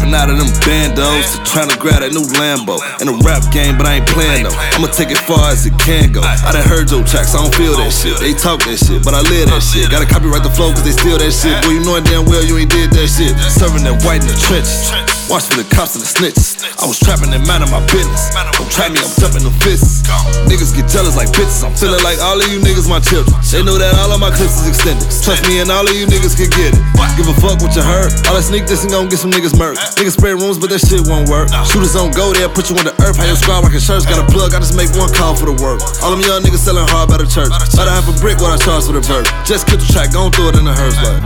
Rapping out of them bandos to tryna grab that new Lambo. In a rap game, but I ain't playing though. I'ma take it far as it can go. I done heard your tracks, I don't feel that shit. They talk that shit, but I live that shit. Gotta copyright the flow cause they steal that shit. Boy, you know it damn well you ain't did that shit. Serving that white in the trenches. Watch for the cops and the snitches. I was trapping and minding my business. Don't try me, I'm jumping them fists. Niggas get jealous like bitches. I'm feeling like all of you niggas my children. They know that all of my clips is extended. Trust me and all of you niggas can get it. Give a fuck what you heard. All that sneak this and gon' get some niggas murked. Niggas spray rooms but that shit won't work. Shooters don't go there, put you on the earth. How your squad rockin' shirts, got a plug, I just make one call for the work. All them young niggas selling hard by the church. About to have a brick what I charge for the verse. Just kill the track, gon' throw it in the hearse like.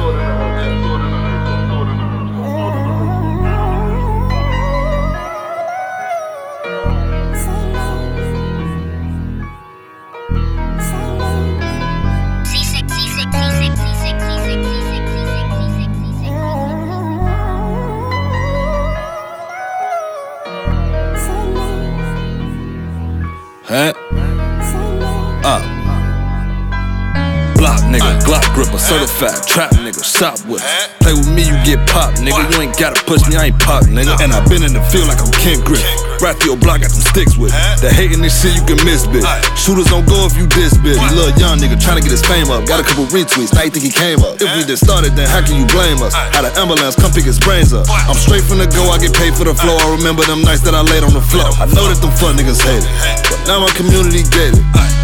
Huh? Block nigga, Glock gripper, certified trap nigga, shop with us. Play with me, you get popped, nigga. You ain't gotta push me, I ain't pop, nigga. And I been in the field like I'm Ken Griffin. Right through your block, got some sticks with it. That hating this shit, you can miss, bitch. Shooters don't go if you diss, bitch. You little young nigga tryna get his fame up. Got a couple retweets, now you think he came up. If we just started, then how can you blame us? Had an ambulance, come pick his brains up. I'm straight from the go, I get paid for the flow. I remember them nights that I laid on the floor. I know that them fuck niggas hate it, but now my community get it.